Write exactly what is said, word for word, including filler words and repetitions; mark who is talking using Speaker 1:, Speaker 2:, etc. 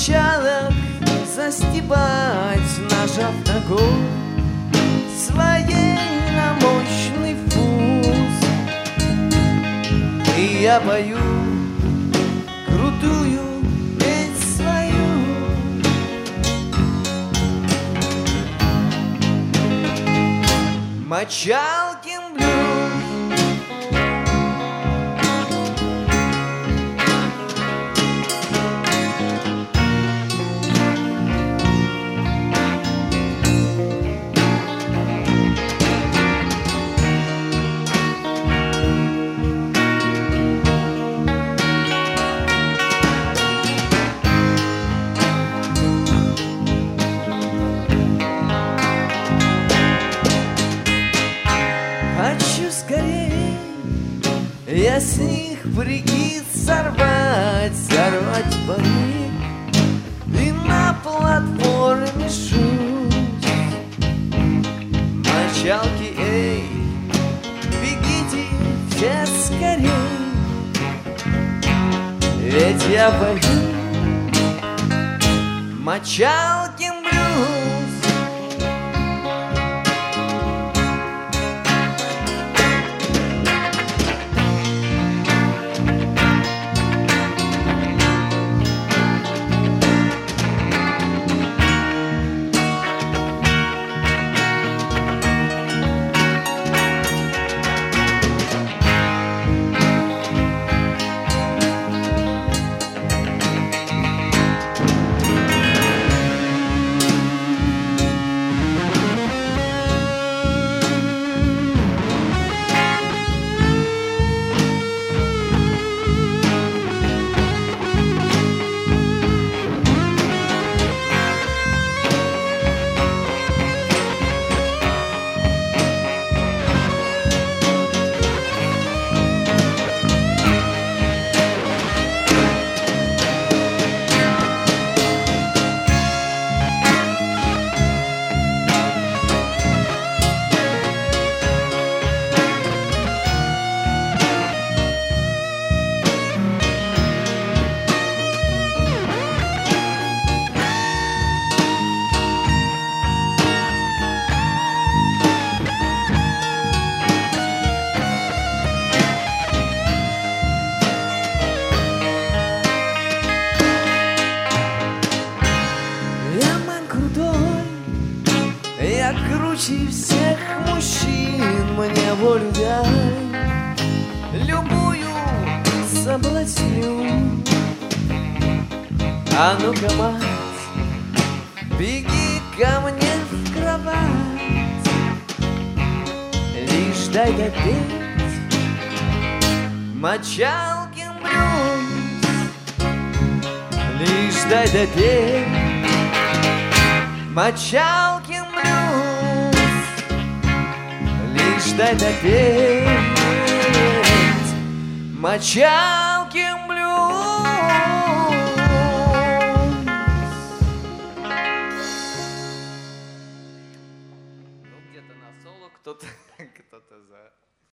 Speaker 1: мочалок застебать наш автогол своей на мощный фуз. И я пою крутую песнь свою. Мочалкин блюз. Хочу скорей я с них прикид сорвать, сорвать парик и на платформе шуть. Мочалки, эй, бегите все скорей, ведь я пою Мочалкин блюз. Я круче всех мужчин, мне волю дай, любую соблазню. А ну-ка, мать, беги ко мне в кровать, лишь дай допеть Мочалкин блюз, лишь дай допеть Мочалкин блюз, лишь дай допеть Мочалкин блюз. Ну, где-то на соло кто-то кто-то за...